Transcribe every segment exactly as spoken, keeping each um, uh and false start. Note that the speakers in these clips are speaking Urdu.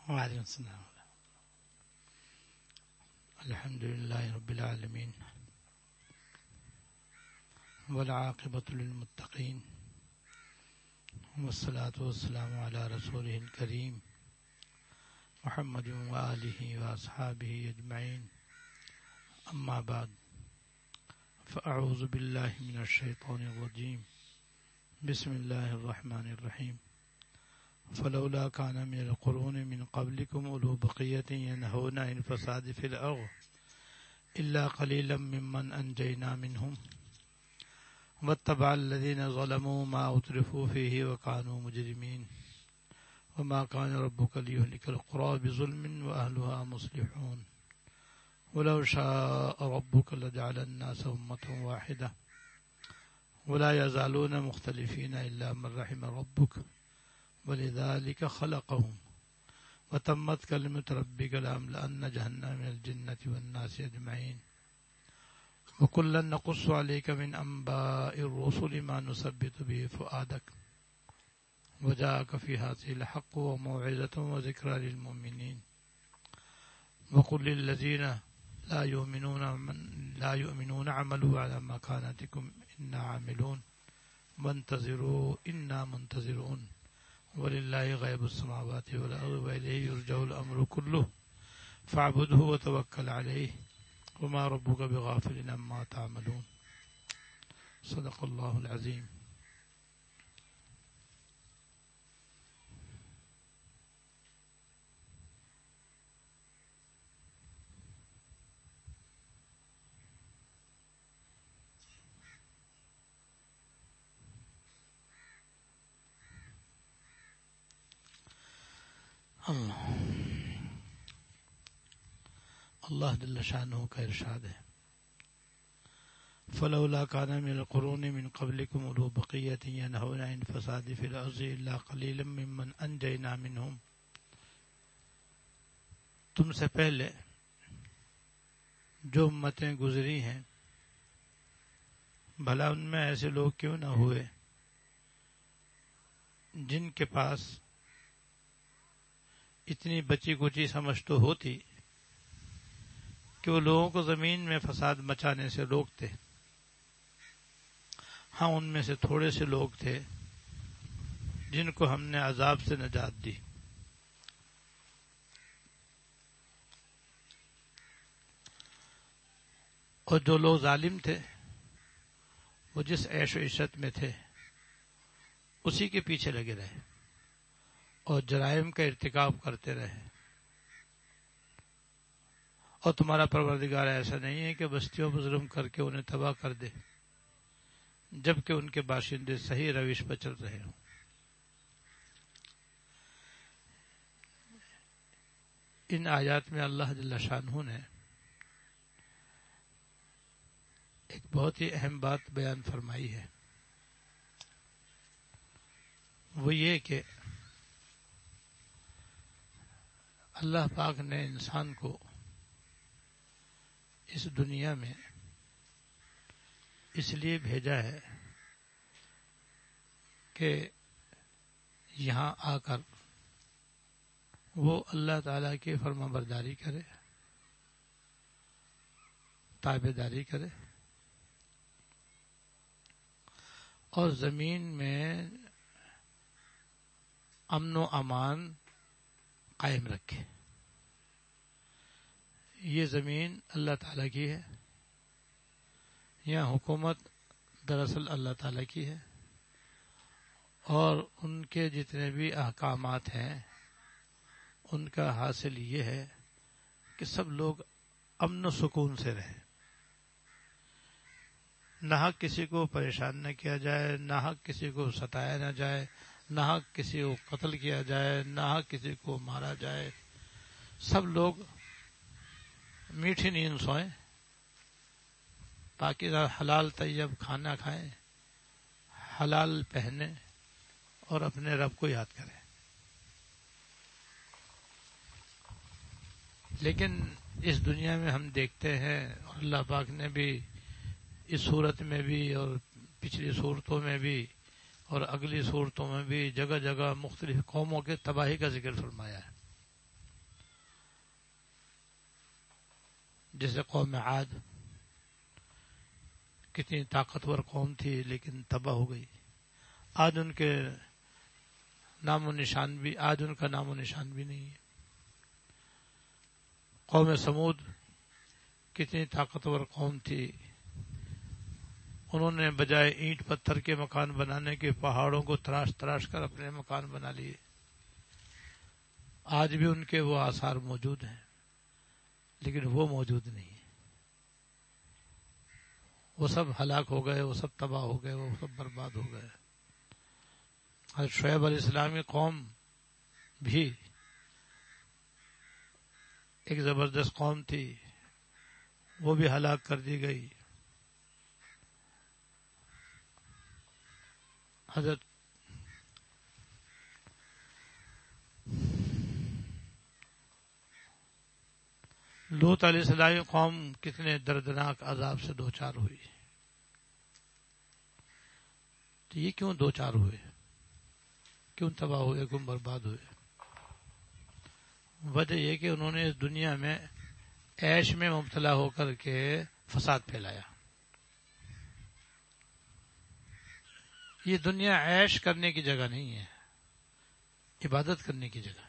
وعليكم السلام. الحمد لله رب العالمين والعاقبة للمتقين والصلاة والسلام على رسوله الكريم محمد وآله وأصحابه أجمعين. أما بعد، فأعوذ بالله من الشيطان الرجيم. بسم الله الرحمن الرحيم. فلولا كان من القرون من قبلكم أولو بقية ينهون عن الفساد في الأرض إلا قليلا ممن أنجينا منهم واتبع الذين ظلموا ما أترفوا فيه وكانوا مجرمين وما كان ربك ليهلك القرى بظلم وأهلها مصلحون ولو شاء ربك لجعل الناس أمة واحدة ولا يزالون مختلفين إلا من رحم ربك ولذلك خلقهم وتمت كلمة ربك لأملأن جهنم من الجنة والناس أجمعين وكلا نقص عليك من أنباء الرسل ما نثبت به فؤادك وجاءك في هذه الحق وموعظة وذكرى للمؤمنين وقل للذين لا يؤمنون من لا يؤمنون عملوا على مكانتكم إنا عاملون وانتظروا إنا منتظرون ولله غيب السماوات والأرض وإليه يرجع الأمر كله فاعبده وتوكل عليه وما ربك بغافل عما تعملون. صدق الله العظيم. اللہ اللہ جل شانہ کا ارشاد ہے فلولا كان من القرون من قبلكم أولو بقية ينهون عن الفساد في الأرض إلا قليلا ممن أنجينا منهم. تم سے پہلے جو امتیں گزری ہیں بھلا ان میں ایسے لوگ کیوں نہ ہوئے جن کے پاس اتنی بچی کچی سمجھ تو ہوتی کہ وہ لوگوں کو زمین میں فساد مچانے سے روکتے. ہاں ان میں سے تھوڑے سے لوگ تھے جن کو ہم نے عذاب سے نجات دی. اور جو لوگ ظالم تھے وہ جس عیش و عشرت میں تھے اسی کے پیچھے لگے رہے اور جرائم کا ارتکاب کرتے رہے. اور تمہارا پروردگار ایسا نہیں ہے کہ بستیوں پر ظلم کر کے انہیں تباہ کر دے جبکہ ان کے باشندے صحیح روش پر چل رہے ہوں. ان آیات میں اللہ جل شانہ نے ایک بہت ہی اہم بات بیان فرمائی ہے. وہ یہ کہ اللہ پاک نے انسان کو اس دنیا میں اس لیے بھیجا ہے کہ یہاں آ کر وہ اللہ تعالیٰ کی فرما برداری کرے، تابع داری کرے اور زمین میں امن و امان قائم رکھے. یہ زمین اللہ تعالیٰ کی ہے، یہاں حکومت دراصل اللہ تعالیٰ کی ہے اور ان کے جتنے بھی احکامات ہیں ان کا حاصل یہ ہے کہ سب لوگ امن و سکون سے رہیں، نہ حق کسی کو پریشان نہ کیا جائے، نہ حق کسی کو ستایا نہ جائے، نہ حق کسی کو قتل کیا جائے، نہ حق کسی کو مارا جائے. سب لوگ میٹھی نیند سوئیں، پاکیزہ حلال طیب کھانا کھائیں، حلال پہنیں اور اپنے رب کو یاد کریں. لیکن اس دنیا میں ہم دیکھتے ہیں اللہ پاک نے بھی اس صورت میں بھی اور پچھلی صورتوں میں بھی اور اگلی صورتوں میں بھی جگہ جگہ مختلف قوموں کے تباہی کا ذکر فرمایا ہے. جیسے قوم عاد، کتنی طاقتور قوم تھی لیکن تباہ ہو گئی. آج ان کے نام و نشان بھی آج ان کا نام و نشان بھی نہیں ہے. قوم سمود کتنی طاقتور قوم تھی، انہوں نے بجائے اینٹ پتھر کے مکان بنانے کے پہاڑوں کو تراش تراش کر اپنے مکان بنا لیے. آج بھی ان کے وہ آثار موجود ہیں لیکن وہ موجود نہیں ہے. وہ سب ہلاک ہو گئے، وہ سب تباہ ہو گئے، وہ سب برباد ہو گئے. حضرت شعیب علیہ السلام کی قوم بھی ایک زبردست قوم تھی، وہ بھی ہلاک کر دی گئی. حضرت لوط علیہ السلام کی قوم کتنے دردناک عذاب سے دوچار ہوئی. تو یہ کیوں دوچار ہوئے، کیوں تباہ ہوئے، کیوں برباد ہوئے؟ وجہ یہ کہ انہوں نے اس دنیا میں عیش میں مبتلا ہو کر کے فساد پھیلایا. یہ دنیا عیش کرنے کی جگہ نہیں ہے، عبادت کرنے کی جگہ ہے.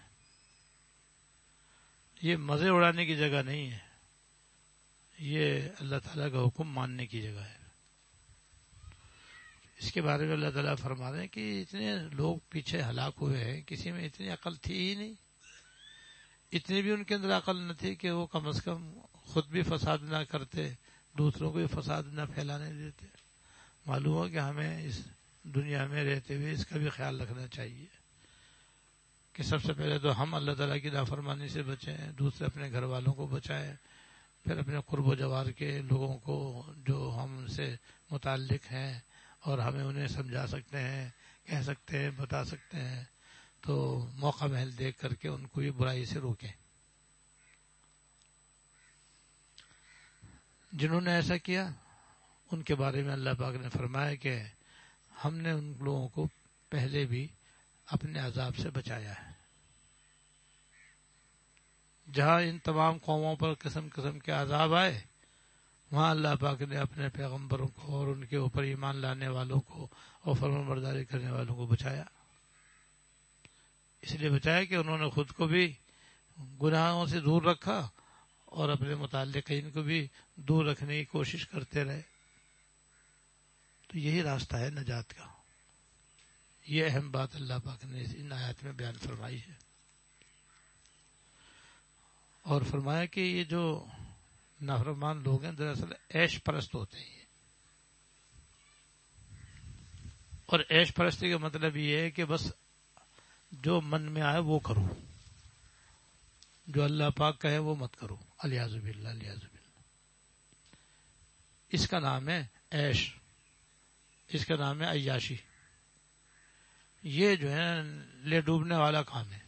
یہ مزے اڑانے کی جگہ نہیں ہے، یہ اللہ تعالیٰ کا حکم ماننے کی جگہ ہے. اس کے بارے میں اللہ تعالیٰ فرما رہے ہیں کہ اتنے لوگ پیچھے ہلاک ہوئے ہیں، کسی میں اتنی عقل تھی ہی نہیں. اتنی بھی ان کے اندر عقل نہ تھی کہ وہ کم از کم خود بھی فساد نہ کرتے، دوسروں کو بھی فساد نہ پھیلانے دیتے. معلوم ہو کہ ہمیں اس دنیا میں رہتے ہوئے اس کا بھی خیال رکھنا چاہیے کہ سب سے پہلے تو ہم اللہ تعالیٰ کی نافرمانی سے بچیں، دوسرے اپنے گھر والوں کو بچائیں، پھر اپنے قرب و جوار کے لوگوں کو جو ہم سے متعلق ہیں اور ہمیں انہیں سمجھا سکتے ہیں، کہہ سکتے ہیں، بتا سکتے ہیں، تو موقع محل دیکھ کر کے ان کو بھی برائی سے روکیں. جنہوں نے ایسا کیا ان کے بارے میں اللہ پاک نے فرمایا کہ ہم نے ان لوگوں کو پہلے بھی اپنے عذاب سے بچایا ہے. جہاں ان تمام قوموں پر قسم قسم کے عذاب آئے، وہاں اللہ پاک نے اپنے پیغمبروں کو اور ان کے اوپر ایمان لانے والوں کو اور فرمان برداری کرنے والوں کو بچایا. اس لیے بچایا کہ انہوں نے خود کو بھی گناہوں سے دور رکھا اور اپنے متعلقین کو بھی دور رکھنے کی کوشش کرتے رہے. تو یہی راستہ ہے نجات کا. یہ اہم بات اللہ پاک نے ان آیات میں بیان فرمائی ہے، اور فرمایا کہ یہ جو نافرمان لوگ ہیں دراصل عیش پرست ہوتے ہیں. اور عیش پرستی کا مطلب یہ ہے کہ بس جو من میں آئے وہ کرو، جو اللہ پاک کہے وہ مت کرو. الیاذ باللہ الیاذ باللہ. اس کا نام ہے عیش، اس کا نام ہے عیاشی. یہ جو ہے لے ڈوبنے والا کام ہے،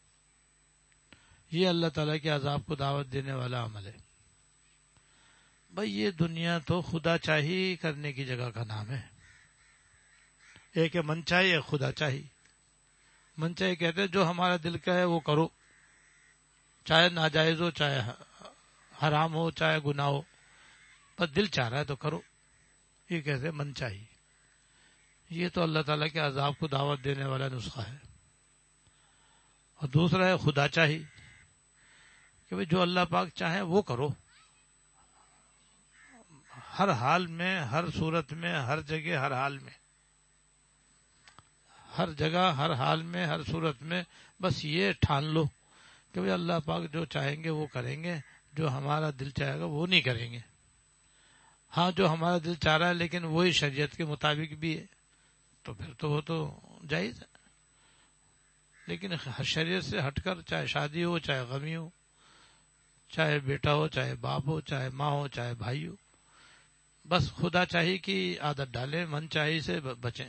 یہ اللہ تعالیٰ کے عذاب کو دعوت دینے والا عمل ہے. بھائی یہ دنیا تو خدا چاہی کرنے کی جگہ کا نام ہے. ایک ہے من چاہی، ایک خدا چاہی. من چاہی کہتے ہیں جو ہمارا دل کا ہے وہ کرو، چاہے ناجائز ہو، چاہے حرام ہو، چاہے گناہ ہو، بس دل چاہ رہا ہے تو کرو. یہ کہتے ہیں من چاہی. یہ تو اللہ تعالیٰ کے عذاب کو دعوت دینے والا نسخہ ہے. اور دوسرا ہے خدا چاہی کہ بھئی جو اللہ پاک چاہے وہ کرو، ہر حال میں، ہر صورت میں، ہر جگہ، ہر حال میں، ہر جگہ، ہر حال میں، ہر صورت میں بس یہ ٹھان لو کہ بھئی اللہ پاک جو چاہیں گے وہ کریں گے، جو ہمارا دل چاہے گا وہ نہیں کریں گے. ہاں جو ہمارا دل چاہ رہا ہے لیکن وہی شریعت کے مطابق بھی ہے تو پھر تو وہ تو جائز ہے. لیکن شریعت سے ہٹ کر چاہے شادی ہو، چاہے غمی ہو، چاہے بیٹا ہو، چاہے باپ ہو، چاہے ماں ہو، چاہے بھائی ہو، بس خدا چاہی کی عادت ڈالیں، من چاہی سے بچیں.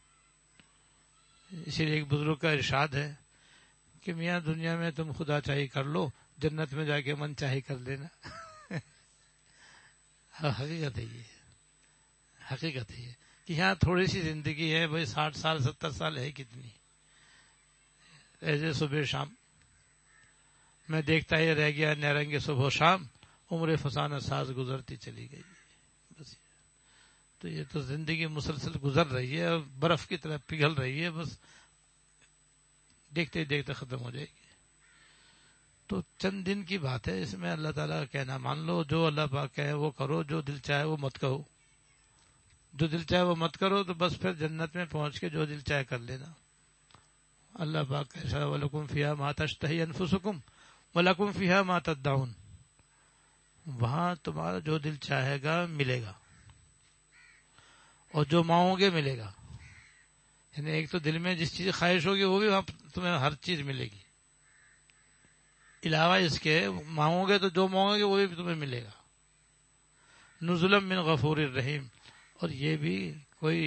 اسی لیے ایک بزرگ کا ارشاد ہے کہ میاں دنیا میں تم خدا چاہی کر لو، جنت میں جا کے من چاہی کر لینا. حقیقت ہے یہ، حقیقت ہے یہ کہ یہاں تھوڑی سی زندگی ہے. بھائی ساٹھ سال ستر سال ہے کتنی، ایسے صبح شام میں دیکھتا ہی رہ گیا، نیرنگے صبح و شام عمر فسانہ ساز گزرتی چلی گئی. بس تو یہ تو زندگی مسلسل گزر رہی ہے اور برف کی طرح پگھل رہی ہے، بس دیکھتے دیکھتے ختم ہو جائے گی. تو چند دن کی بات ہے، اس میں اللہ تعالیٰ کا کہنا مان لو، جو اللہ پاک کہے وہ کرو، جو دل چاہے وہ مت کہو. جو دل چاہے وہ مت کرو تو بس پھر جنت میں پہنچ کے جو دل چاہے کر لینا. اللہ پاک کہتا ہے وَلَكُمْ فِيهَا مَا تَشْتَهِي أَنفُسُكُمْ وَلَكُمْ فِيهَا مَا تَدَّعُونَ. وہاں تمہارا جو دل چاہے گا ملے گا، اور جو مانگو گے ملے گا. یعنی ایک تو دل میں جس چیز خواہش ہوگی وہ بھی وہاں تمہیں ہر چیز ملے گی. علاوہ اس کے مانگو گے تو جو مانگو گے وہ بھی تمہیں ملے گا. نزلا من غفور الرحیم. اور یہ بھی کوئی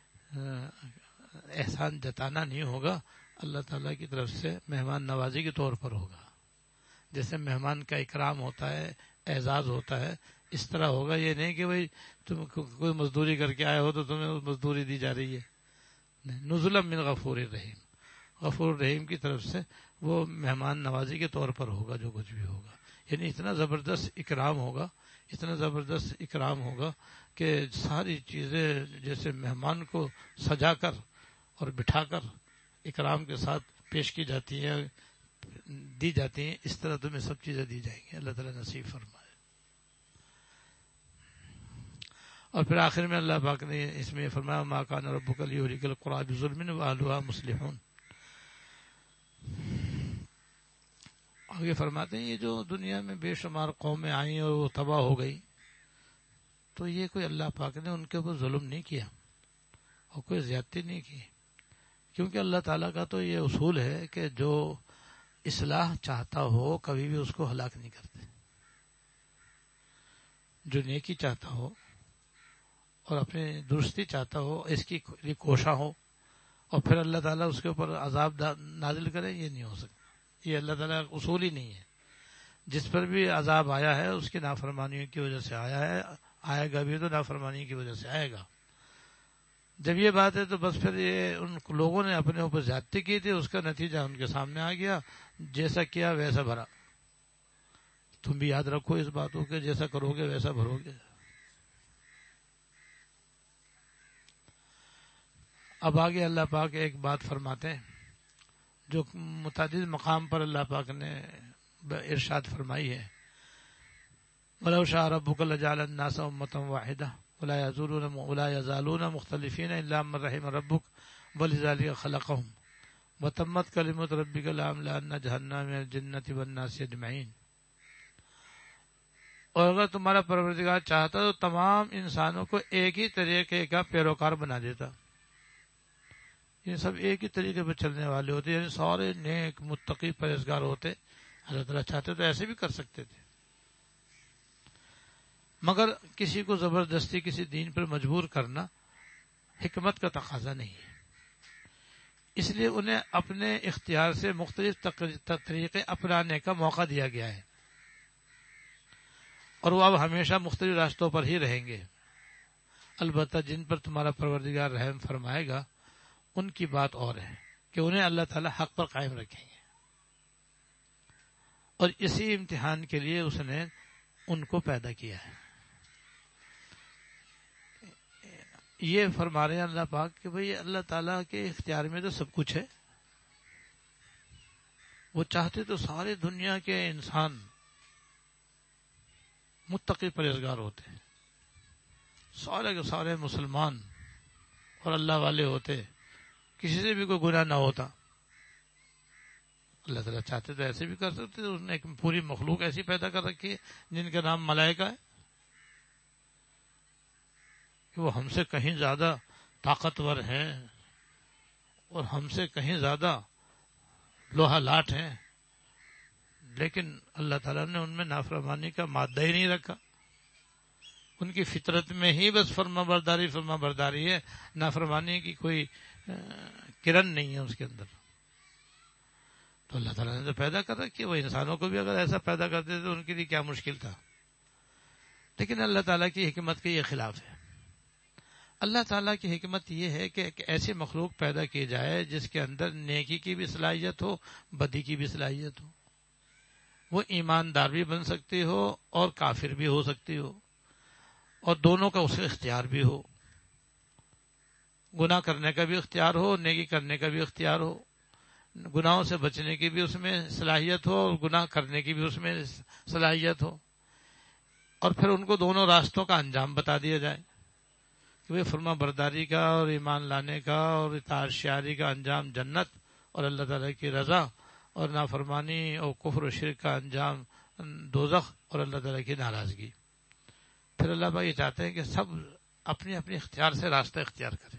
احسان جتانا نہیں ہوگا، اللہ تعالیٰ کی طرف سے مہمان نوازی کے طور پر ہوگا. جیسے مہمان کا اکرام ہوتا ہے، اعزاز ہوتا ہے، اس طرح ہوگا. یہ نہیں کہ بھئی تم کوئی مزدوری کر کے آئے ہو تو تمہیں مزدوری دی جا رہی ہے. نزلا من غفور الرحیم، غفور الرحیم کی طرف سے وہ مہمان نوازی کے طور پر ہوگا جو کچھ بھی ہوگا. یعنی اتنا زبردست اکرام ہوگا، اتنا زبردست اکرام ہوگا کہ ساری چیزیں جیسے مہمان کو سجا کر اور بٹھا کر اکرام کے ساتھ پیش کی جاتی ہیں، دی جاتی ہیں، اس طرح تمہیں سب چیزیں دی جائیں گی. اللہ تعالیٰ نصیب فرمائے. اور پھر آخر میں اللہ پاک نے اس میں فرمایا ما کان ربک لیہلک القری بظلم واہلھا مصلحون. آگے فرماتے ہیں یہ جو دنیا میں بے شمار قومیں آئیں اور وہ تباہ ہو گئی، تو یہ کوئی اللہ پاک نے ان کے اوپر ظلم نہیں کیا اور کوئی زیادتی نہیں کی، کیونکہ اللہ تعالیٰ کا تو یہ اصول ہے کہ جو اصلاح چاہتا ہو کبھی بھی اس کو ہلاک نہیں کرتے. جو نیکی چاہتا ہو اور اپنی درستی چاہتا ہو، اس کی لیے کوشاں ہو، اور پھر اللہ تعالیٰ اس کے اوپر عذاب نازل کرے، یہ نہیں ہو سکتا. یہ اللہ تعالیٰ کا اصول ہی نہیں ہے. جس پر بھی عذاب آیا ہے اس کی نافرمانیوں کی وجہ سے آیا ہے، آئے گا بھی تو نافرمانی کی وجہ سے آئے گا. جب یہ بات ہے تو بس پھر یہ ان لوگوں نے اپنے اوپر زیادتی کی تھی، اس کا نتیجہ ان کے سامنے آ گیا. جیسا کیا ویسا بھرا. تم بھی یاد رکھو اس باتوں کے، جیسا کرو گے ویسا بھرو گے. اب آگے اللہ پاک ایک بات فرماتے ہیں جو متعدد مقام پر اللہ پاک نے ارشاد فرمائی ہے. وَلَوْ شَاءَ رَبُّكَ لَجَعَلَ النَّاسَ أُمَّةً وَاحِدَةً وَلَا يَزَالُونَ وَلَا يَزَالُونَ مُخْتَلِفِينَ إِلَّا مَن رَحِمَ رَبُّكَ وَلِذَلِكَ خَلَقَهُمْ وَتَمَّتْ كَلِمَةُ رَبِّكَ لَأَمْلَأَنَّ جَهَنَّمَ مِنَ الْجِنَّةِ وَالنَّاسِ أَجْمَعِينَ. اور اگر تمہارا پروردگار چاہتا تو تمام انسانوں کو ایک ہی طریقے کا پیروکار بنا دیتا. یہ سب ایک ہی طریقے پہ چلنے والے ہوتے، یعنی سارے نیک متقی پرہیزگار ہوتے. اللہ تعالیٰ چاہتے تو ایسے بھی کر سکتے تھے، مگر کسی کو زبردستی کسی دین پر مجبور کرنا حکمت کا تقاضا نہیں ہے. اس لیے انہیں اپنے اختیار سے مختلف طریقے اپنانے کا موقع دیا گیا ہے، اور وہ اب ہمیشہ مختلف راستوں پر ہی رہیں گے. البتہ جن پر تمہارا پروردگار رحم فرمائے گا ان کی بات اور ہے کہ انہیں اللہ تعالیٰ حق پر قائم رکھیں گے، اور اسی امتحان کے لیے اس نے ان کو پیدا کیا ہے. یہ فرما رہے ہیں اللہ پاک کہ بھئی اللہ تعالیٰ کے اختیار میں تو سب کچھ ہے. وہ چاہتے تو سارے دنیا کے انسان متقی پرہیزگار ہوتے ہیں، سارے کے سارے مسلمان اور اللہ والے ہوتے، کسی سے بھی کوئی گناہ نہ ہوتا. اللہ تعالیٰ چاہتے تو ایسے بھی کر سکتے. اس نے ایک پوری مخلوق ایسی پیدا کر رکھی ہے جن کا نام ملائکہ ہے کہ وہ ہم سے کہیں زیادہ طاقتور ہیں اور ہم سے کہیں زیادہ لوہا لاٹ ہیں، لیکن اللہ تعالیٰ نے ان میں نافرمانی کا مادہ ہی نہیں رکھا. ان کی فطرت میں ہی بس فرما برداری فرما برداری ہے، نافرمانی کی کوئی کرن نہیں ہے اس کے اندر. تو اللہ تعالیٰ نے تو پیدا کر رکھی ہے. وہ انسانوں کو بھی اگر ایسا پیدا کرتے تو ان کے لیے کیا مشکل تھا. لیکن اللہ تعالیٰ کی حکمت کے یہ خلاف ہے. اللہ تعالیٰ کی حکمت یہ ہے کہ ایک ایسی مخلوق پیدا کی جائے جس کے اندر نیکی کی بھی صلاحیت ہو، بدی کی بھی صلاحیت ہو. وہ ایماندار بھی بن سکتی ہو اور کافر بھی ہو سکتی ہو، اور دونوں کا اسے اختیار بھی ہو، گناہ کرنے کا بھی اختیار ہو، نیکی کرنے کا بھی اختیار ہو، گناہوں سے بچنے کی بھی اس میں صلاحیت ہو اور گناہ کرنے کی بھی اس میں صلاحیت ہو، اور پھر ان کو دونوں راستوں کا انجام بتا دیا جائے کہ وہ فرما برداری کا اور ایمان لانے کا اور اطاعت شیاری کا انجام جنت اور اللہ تعالیٰ کی رضا، اور نافرمانی اور کفر و شرک کا انجام دوزخ اور اللہ تعالیٰ کی ناراضگی۔ پھر اللہ بھائی یہ چاہتے ہیں کہ سب اپنی اپنی اختیار سے راستہ اختیار کریں۔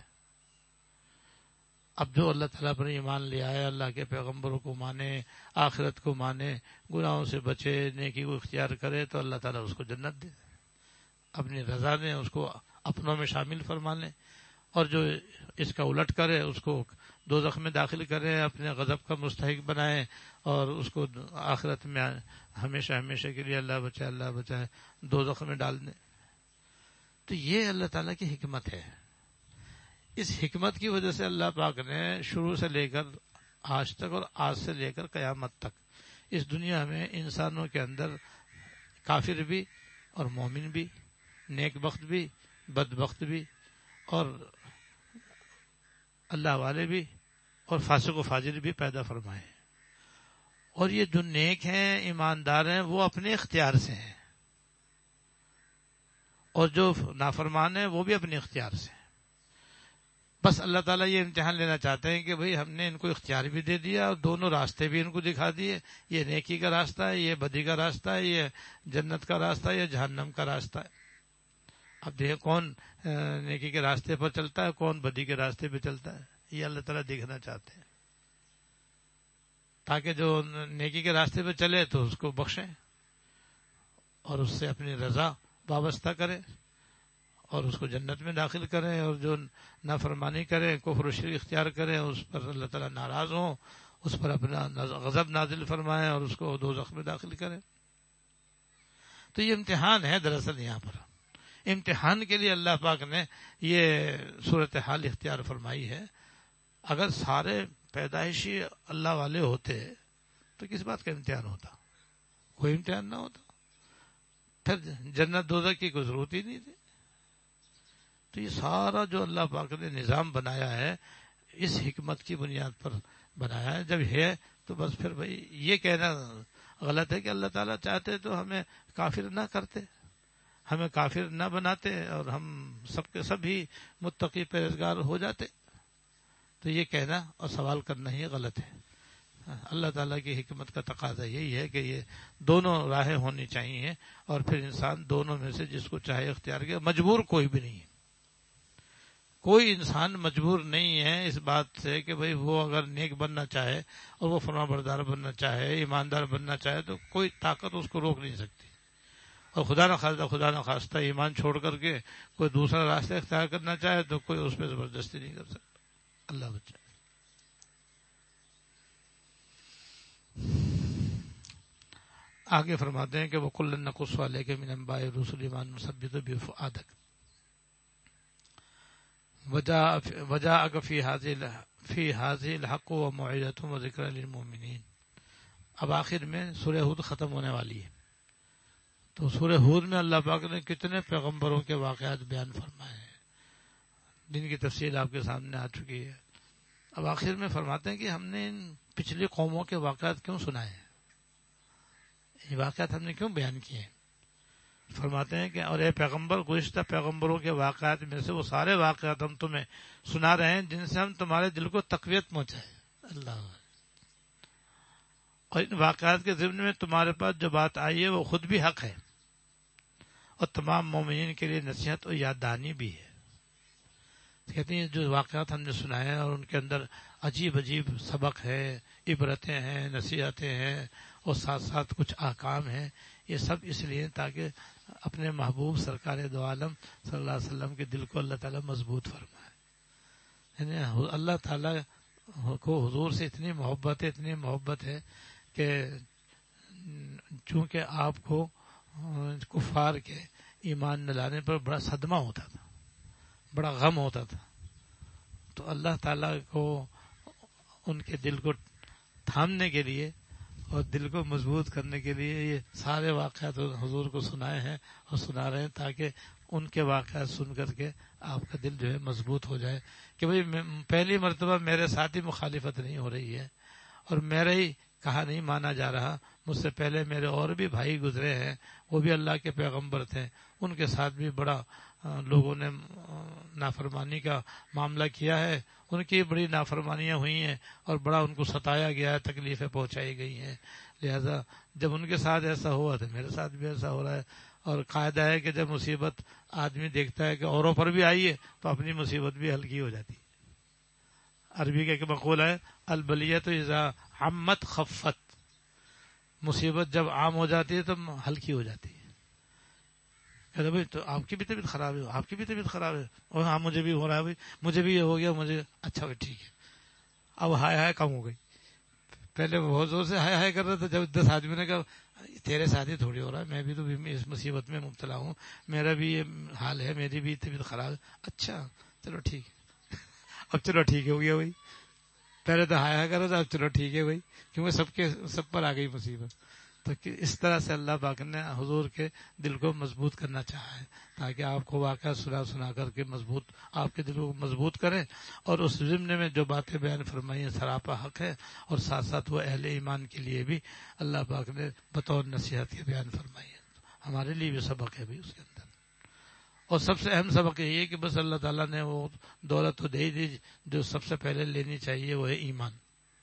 اب جو اللہ تعالیٰ پر ایمان لے آئے، اللہ کے پیغمبروں کو مانے، آخرت کو مانے، گناہوں سے بچے، نیکی کو اختیار کرے، تو اللہ تعالیٰ اس کو جنت دے، اپنی رضا نے اس کو اپنوں میں شامل فرما لیں، اور جو اس کا الٹ کرے اس کو دوزخ میں داخل کرے، اپنے غضب کا مستحق بنائے اور اس کو آخرت میں ہمیشہ ہمیشہ کے لیے اللہ بچائے اللہ بچائے دوزخ میں ڈال دیں۔ تو یہ اللہ تعالیٰ کی حکمت ہے۔ اس حکمت کی وجہ سے اللہ پاک نے شروع سے لے کر آج تک اور آج سے لے کر قیامت تک اس دنیا میں انسانوں کے اندر کافر بھی اور مومن بھی، نیک بخت بھی، بدبخت بھی، اور اللہ والے بھی اور فاسق و فاجر بھی پیدا فرمائے۔ اور یہ جو نیک ہیں، ایماندار ہیں، وہ اپنے اختیار سے ہیں، اور جو نافرمان ہیں وہ بھی اپنے اختیار سے ہیں۔ بس اللہ تعالیٰ یہ امتحان لینا چاہتے ہیں کہ بھئی ہم نے ان کو اختیار بھی دے دیا اور دونوں راستے بھی ان کو دکھا دیے، یہ نیکی کا راستہ ہے، یہ بدی کا راستہ ہے، یہ جنت کا راستہ ہے، یہ جہنم کا راستہ ہے۔ اب دیکھیں کون نیکی کے راستے پر چلتا ہے، کون بدی کے راستے پہ چلتا ہے، یہ اللہ تعالیٰ دیکھنا چاہتے ہیں، تاکہ جو نیکی کے راستے پہ چلے تو اس کو بخشیں اور اس سے اپنی رضا وابستہ کریں اور اس کو جنت میں داخل کریں، اور جو نافرمانی کریں، کفر و شرک اختیار کریں، اس پر اللہ تعالیٰ ناراض ہوں، اس پر اپنا غضب نازل فرمائیں اور اس کو دوزخ میں داخل کریں۔ تو یہ امتحان ہے دراصل، یہاں پر امتحان کے لیے اللہ پاک نے یہ صورتحال اختیار فرمائی ہے۔ اگر سارے پیدائشی اللہ والے ہوتے تو کس بات کا امتحان ہوتا؟ کوئی امتحان نہ ہوتا، پھر جنت دوزخ کی کوئی ضرورت ہی نہیں تھی۔ تو یہ سارا جو اللہ پاک نے نظام بنایا ہے اس حکمت کی بنیاد پر بنایا ہے۔ جب ہے تو بس پھر بھائی یہ کہنا غلط ہے کہ اللہ تعالیٰ چاہتے تو ہمیں کافر نہ کرتے، ہمیں کافر نہ بناتے اور ہم سب کے سب ہی متقی پرہیزگار ہو جاتے، تو یہ کہنا اور سوال کرنا ہی غلط ہے۔ اللہ تعالیٰ کی حکمت کا تقاضا یہی ہے کہ یہ دونوں راہیں ہونی چاہیے، اور پھر انسان دونوں میں سے جس کو چاہے اختیار کیا، مجبور کوئی بھی نہیں ہے۔ کوئی انسان مجبور نہیں ہے اس بات سے کہ بھئی وہ اگر نیک بننا چاہے اور وہ فرما بردار بننا چاہے، ایماندار بننا چاہے، تو کوئی طاقت اس کو روک نہیں سکتی، اور خدا نہ خواستہ خدا نہ خواستہ ایمان چھوڑ کر کے کوئی دوسرا راستہ اختیار کرنا چاہے تو کوئی اس پہ زبردستی نہیں کر سکتا۔ اللہ بچائے۔ آگے فرماتے ہیں کہ وہ کلن نقص علیک من انباء الرسل ما نثبت به فؤادک وجاءک فی هذه فی هذه الحق وموعظۃ وذکر للمؤمنین۔ اب آخر میں سورہ ہود ختم ہونے والی ہے، تو سورہ ہود میں اللہ پاک نے کتنے پیغمبروں کے واقعات بیان فرمائے ہیں، جن کی تفصیل آپ کے سامنے آ چکی ہے۔ اب آخر میں فرماتے ہیں کہ ہم نے ان پچھلی قوموں کے واقعات کیوں سنائے ہیں، یہ واقعات ہم نے کیوں بیان کیے ہیں؟ فرماتے ہیں کہ اور اے پیغمبر، گزشتہ پیغمبروں کے واقعات میں سے وہ سارے واقعات ہم تمہیں سنا رہے ہیں جن سے ہم تمہارے دل کو تقویت پہنچائے۔ اللہ، اور ان واقعات کے ضمن میں تمہارے پاس جو بات آئی ہے وہ خود بھی حق ہے، اور تمام مومنین کے لیے نصیحت اور یاد دہانی بھی ہے۔ کہتے ہیں جو واقعات ہم نے سنائے ہیں اور ان کے اندر عجیب عجیب سبق ہے، عبرتیں ہیں، نصیحتیں ہیں، اور ساتھ ساتھ کچھ احکام ہیں، یہ سب اس لیے تاکہ اپنے محبوب سرکار دو عالم صلی اللہ علیہ وسلم کے دل کو اللہ تعالیٰ مضبوط فرمائے۔ یعنی اللہ تعالیٰ کو حضور سے اتنی محبت ہے، اتنی محبت ہے کہ چونکہ آپ کو کفار کے ایمان نہ لانے پر بڑا صدمہ ہوتا تھا، بڑا غم ہوتا تھا، تو اللہ تعالیٰ کو ان کے دل کو تھامنے کے لیے اور دل کو مضبوط کرنے کے لیے یہ سارے واقعات حضور کو سنائے ہیں اور سنا رہے ہیں تاکہ ان کے واقعات سن کر کے آپ کا دل جو ہے مضبوط ہو جائے کہ بھئی پہلی مرتبہ میرے ساتھ ہی مخالفت نہیں ہو رہی ہے اور میرا ہی کہا نہیں مانا جا رہا. مجھ سے پہلے میرے اور بھی بھائی گزرے ہیں, وہ بھی اللہ کے پیغمبر تھے, ان کے ساتھ بھی بڑا لوگوں نے نافرمانی کا معاملہ کیا ہے, ان کی بڑی نافرمانیاں ہوئی ہیں اور بڑا ان کو ستایا گیا ہے, تکلیفیں پہنچائی گئی ہیں. لہذا جب ان کے ساتھ ایسا ہوا تو میرے ساتھ بھی ایسا ہو رہا ہے. اور قاعدہ ہے کہ جب مصیبت آدمی دیکھتا ہے کہ اوروں پر بھی آئی ہے تو اپنی مصیبت بھی ہلکی ہو جاتی ہے. عربی کا ایک مقول ہے البلیۃ اذا عمت خفت, مصیبت جب عام ہو جاتی ہے تو ہلکی ہو جاتی ہے. کہتے بھائی تو آپ کی بھی طبیعت خراب ہے, آپ کی بھی طبیعت خراب ہے, اور ہاں مجھے بھی ہو رہا ہے, بھائی مجھے بھی یہ ہو گیا, مجھے اچھا بھائی ٹھیک ہے. اب ہائے ہائے کم ہو گئی. پہلے بہت زور سے ہائے ہائے کر رہا تھا, جب دس آدمی نے کہا تیرے ساتھ ہی تھوڑی ہو رہا ہے, میں بھی تو اس مصیبت میں مبتلا ہوں, میرا بھی یہ حال ہے, میری بھی طبیعت خراب ہے. اچھا چلو ٹھیک ہے, اب چلو ٹھیک ہو گیا بھائی. پہلے تو ہائے ہائے کر رہا تھا, اب چلو ٹھیک ہے بھائی, کیونکہ سب کے سب پر آ گئی مصیبت. تو اس طرح سے اللہ پاک نے حضور کے دل کو مضبوط کرنا چاہا ہے تاکہ آپ کو واقعہ سنا سنا کر کے مضبوط آپ کے دل کو مضبوط کریں. اور اس ضمن میں جو باتیں بیان فرمائی ہیں سراپا حق ہے, اور ساتھ ساتھ وہ اہل ایمان کے لیے بھی اللہ پاک نے بطور نصیحت کے بیان فرمائی ہے. ہمارے لیے بھی سبق ہے بھی اس کے اندر. اور سب سے اہم سبق یہ ہے کہ بس اللہ تعالیٰ نے وہ دولت تو دے دی جو سب سے پہلے لینی چاہیے, وہ ہے ایمان.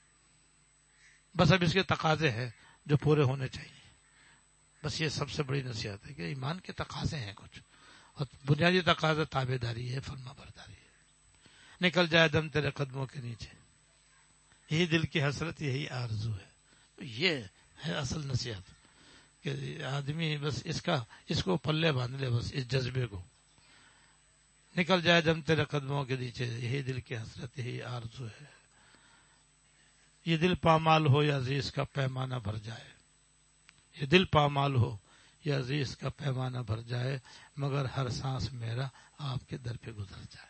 بس اب اس کے تقاضے ہیں جو پورے ہونے چاہیے. بس یہ سب سے بڑی نصیحت ہے کہ ایمان کے تقاضے ہیں کچھ, اور بنیادی تقاضا تابع داری ہے, فرما برداری ہے. نکل جائے دم تیرے قدموں کے نیچے, یہی دل کی حسرت, یہی آرزو ہے. یہ ہے اصل نصیحت کہ آدمی بس اس کا اس کو پلے باندھ لے, بس اس جذبے کو. نکل جائے دم تیرے قدموں کے نیچے, یہی دل کی حسرت, یہی آرزو ہے. یہ دل پامال ہو یا عزیز کا پیمانہ بھر جائے, یہ دل پامال ہو یا عزیز کا پیمانہ بھر جائے, مگر ہر سانس میرا آپ کے در پہ گزر جائے.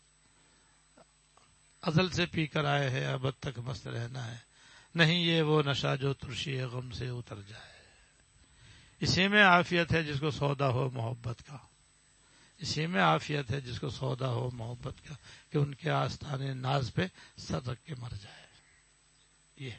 ازل سے پی کر آئے ہیں, ابد تک مست رہنا ہے, نہیں یہ وہ نشہ جو ترشی غم سے اتر جائے. اسی میں عافیت ہے جس کو سودا ہو محبت کا, اسی میں عافیت ہے جس کو سودا ہو محبت کا, کہ ان کے آستانے ناز پہ سر رکھ کے مر جائے. یہ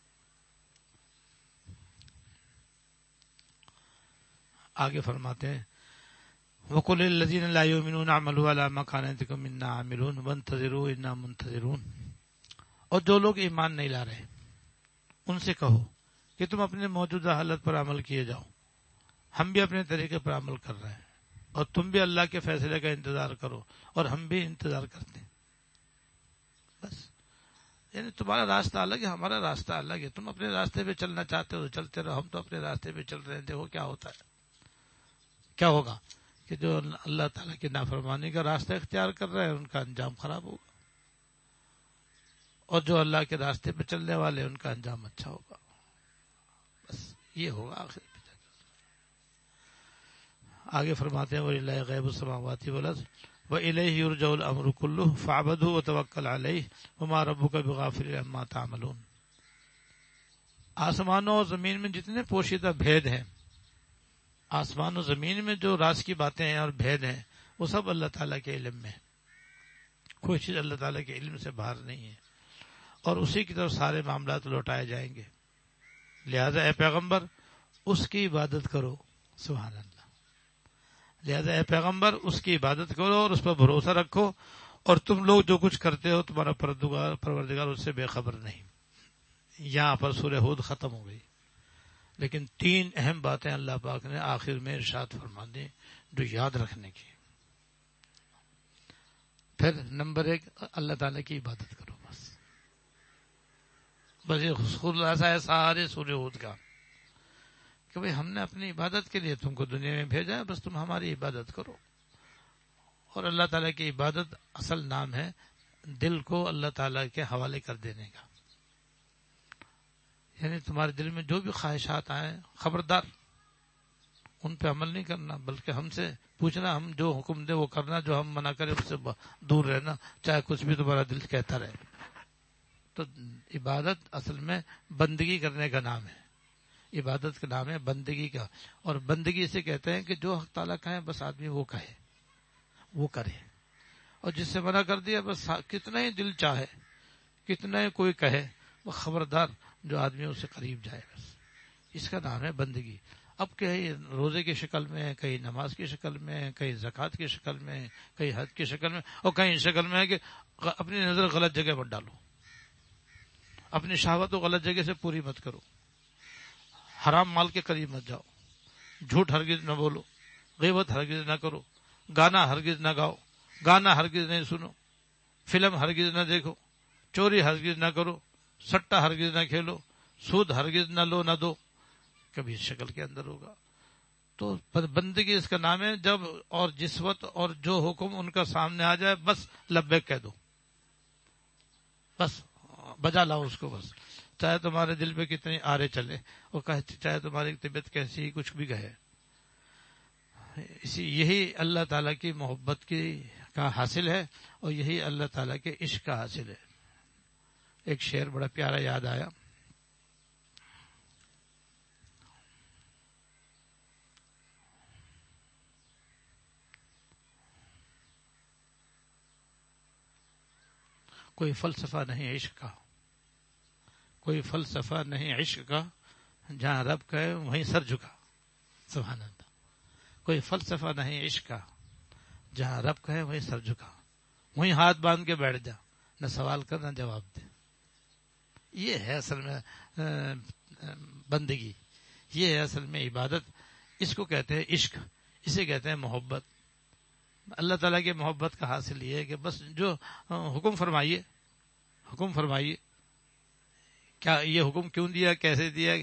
آگے فرماتے ہیں وَقُلِ الَّذِينَ لَا يُؤْمِنُونَ اعْمَلُوا عَلَىٰ مَكَانَتِكُمْ إِنَّا عَامِلُونَ وَانتَظِرُوا إِنَّا مُنتَظِرُونَ. اور جو لوگ ایمان نہیں لا رہے ان سے کہو کہ تم اپنے موجودہ حالت پر عمل کیے جاؤ, ہم بھی اپنے طریقے پر عمل کر رہے ہیں, اور تم بھی اللہ کے فیصلے کا انتظار کرو اور ہم بھی انتظار کرتے ہیں. بس یعنی تمہارا راستہ الگ ہے, ہمارا راستہ الگ ہے. تم اپنے راستے پہ چلنا چاہتے ہو چلتے رہو, ہم تو اپنے راستے پہ چل رہے ہیں. دیکھو کیا ہوتا ہے, کیا ہوگا کہ جو اللہ تعالیٰ کی نافرمانی کا راستہ اختیار کر رہے ہیں ان کا انجام خراب ہوگا, اور جو اللہ کے راستے پہ چلنے والے ان کا انجام اچھا ہوگا. بس یہ ہوگا آخر پہ. آگے فرماتے ہیں وَلِلَّهِ غَيْبُ السَّمَاوَاتِ وَالْأَرْضِ وَإِلَيْهِ يُرْجَعُ الْأَمْرُ كُلُّهُ فَاعْبُدْهُ وَتَوَكَّلْ عَلَيْهِ وَمَا رَبُّكَ بِغَافِلٍ عَمَّا تَعْمَلُونَ. آسمانوں اور زمین میں جتنے پوشیدہ بھید ہیں, آسمان و زمین میں جو راز کی باتیں ہیں اور بھید ہیں, وہ سب اللہ تعالیٰ کے علم میں. کوئی چیز اللہ تعالیٰ کے علم سے باہر نہیں ہے, اور اسی کی طرف سارے معاملات لوٹائے جائیں گے. لہذا اے پیغمبر اس کی عبادت کرو. سبحان اللہ. لہذا اے پیغمبر اس کی عبادت کرو اور اس پر بھروسہ رکھو, اور تم لوگ جو کچھ کرتے ہو تمہارا پروردگار پروردگار اس سے بے خبر نہیں. یہاں پر سورہ ہود ختم ہو گئی, لیکن تین اہم باتیں اللہ پاک نے آخر میں ارشاد فرما دی جو یاد رکھنے کی. پھر نمبر ایک, اللہ تعالیٰ کی عبادت کرو. بس بس یہ خلاصہ ہے سارے سورہ ہود کا کہ بھئی ہم نے اپنی عبادت کے لیے تم کو دنیا میں بھیجا ہے, بس تم ہماری عبادت کرو. اور اللہ تعالیٰ کی عبادت اصل نام ہے دل کو اللہ تعالیٰ کے حوالے کر دینے کا. یعنی تمہارے دل میں جو بھی خواہشات آئیں, خبردار ان پہ عمل نہیں کرنا, بلکہ ہم سے پوچھنا, ہم جو حکم دے وہ کرنا, جو ہم منع کریں اس سے دور رہنا, چاہے کچھ بھی تمہارا دل کہتا رہے. تو عبادت اصل میں بندگی کرنے کا نام ہے. عبادت کا نام ہے بندگی کا. اور بندگی سے کہتے ہیں کہ جو حق تعالیٰ کہیں بس آدمی وہ کہے، وہ کرے، اور جس سے منع کر دیا بس کتنا ہی دل چاہے، کتنا ہی کوئی کہے، وہ خبردار جو آدمی اس سے قریب جائے. بس اس کا نام ہے بندگی. اب کہیں روزے کی شکل میں، کہیں نماز کی شکل میں، کہیں زکوٰۃ کی شکل میں، کہیں حج کی شکل میں، اور کہیں شکل میں ہے کہ اپنی نظر غلط جگہ پر ڈالو، اپنی شہوت کو غلط جگہ سے پوری مت کرو، حرام مال کے قریب مت جاؤ، جھوٹ ہرگز نہ بولو، غیبت ہرگز نہ کرو، گانا ہرگز نہ گاؤ، گانا ہرگز نہیں سنو، فلم ہرگز نہ دیکھو، چوری ہرگز نہ کرو، سٹا ہرگز نہ کھیلو، سود ہرگز نہ لو نہ دو. کبھی اس شکل کے اندر ہوگا. تو بندگی اس کا نام ہے جب اور جس وقت اور جو حکم ان کا سامنے آ جائے بس لبیک کہہ دو، بس بجا لاؤ اس کو. بس چاہے تمہارے دل پہ کتنی آرے چلے، اور چاہے تمہاری طبیعت کیسی کچھ بھی کہے. اسی یہی اللہ تعالیٰ کی محبت کی کا حاصل ہے، اور یہی اللہ تعالیٰ کے عشق کا حاصل ہے. ایک شعر بڑا پیارا یاد آیا. کوئی فلسفہ نہیں عشق کا، کوئی فلسفہ نہیں عشق کا، جہاں رب کہے وہیں سر جھکا. سبحان اللہ. کوئی فلسفہ نہیں عشق کا، جہاں رب کہے وہیں سر جھکا، وہیں ہاتھ باندھ کے بیٹھ جا، نہ سوال کر نہ جواب دے. یہ ہے اصل میں بندگی، یہ ہے اصل میں عبادت. اس کو کہتے ہیں عشق، اسے کہتے ہیں محبت. اللہ تعالیٰ کی محبت کا حاصل یہ ہے کہ بس جو حکم فرمائیے، حکم فرمائیے. کیا یہ حکم کیوں دیا، کیسے دیا،